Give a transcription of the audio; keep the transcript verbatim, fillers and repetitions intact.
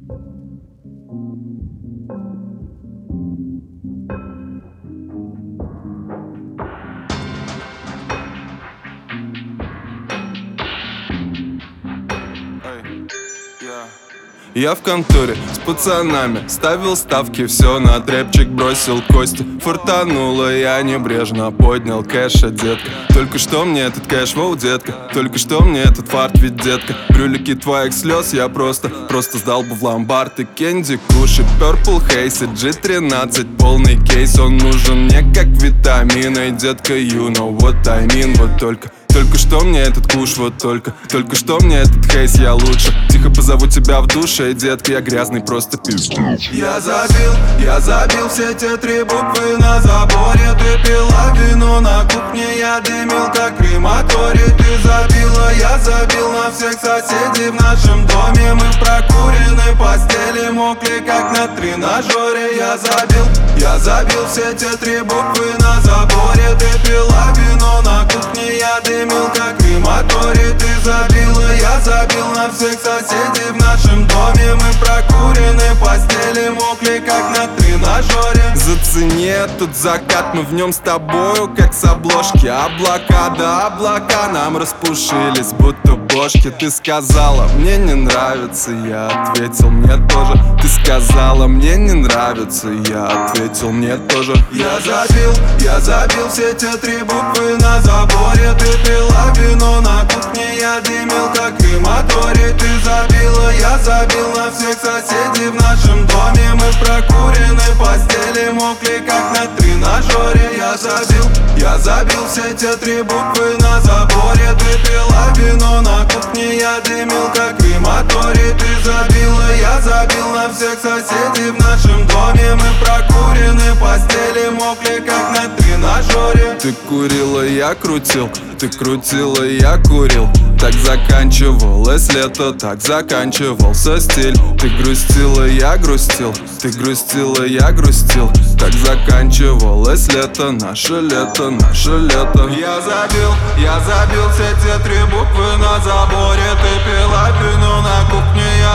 Я в конторе с пацанами ставил ставки, все на трэпчик бросил кости. Фартануло, я небрежно поднял кэша, детка. Только что мне этот кэш, воу, детка. Только что мне этот фарт, ведь, детка. Брюлики твоих слез я просто, просто сдал бы в ломбард. И Кенди, Куши, Purple Haze, джи тринадцать, полный кейс. Он нужен мне как витамины, детка, you know what I mean. Вот только Только что мне этот куш, вот только Только что мне этот хейс, я лучше. Тихо позову тебя в душе, детка, я грязный просто пиздец. Я забил, я забил все те три буквы на заборе. Ты пила вино на кухне, я дымил как крематорий. Ты забила, я забил на всех соседей в нашем доме. Мы в прокуренной постели мокли как на тренажере. Я забил, я забил все те три буквы на заборе. Ты пила вино на кухне, я дымил как крематорий. Ты забила, я забил на всех соседей в нашем доме. Мы в прокуренной постели мокли как на тренажере. Зацени этот закат, мы в нем с тобою как с обложки. Облака, да облака нам распушились, будто бошки. Ты сказала, мне не нравится, я ответил, мне тоже. Ты сказала, мне не нравится, я ответил, мне тоже. Я забил, я забил все те три буквы на заборе. Ты пила вино на кухне, я дымил как крематорий. Ты забила, я забил на всех соседей в нашем доме. Мы в прокуренной постели мокли как на тренажере. Я забил, я забил все те три буквы на заборе. Ты пила вино на кухне, я дымил как крематорий. Ты забила, я забил на всех соседей в нашем доме. Мы в прокуренной постели мокли как на тренажере. Ты курила, я крутил, ты крутила, я курил. Так заканчивалось лето, так заканчивался стиль. Ты грустила, я грустил, ты грустила, я грустил. Так заканчивалось лето, наше лето, наше лето. Я забил, я забил все те три буквы на заборе. Ты пила вино на кухне,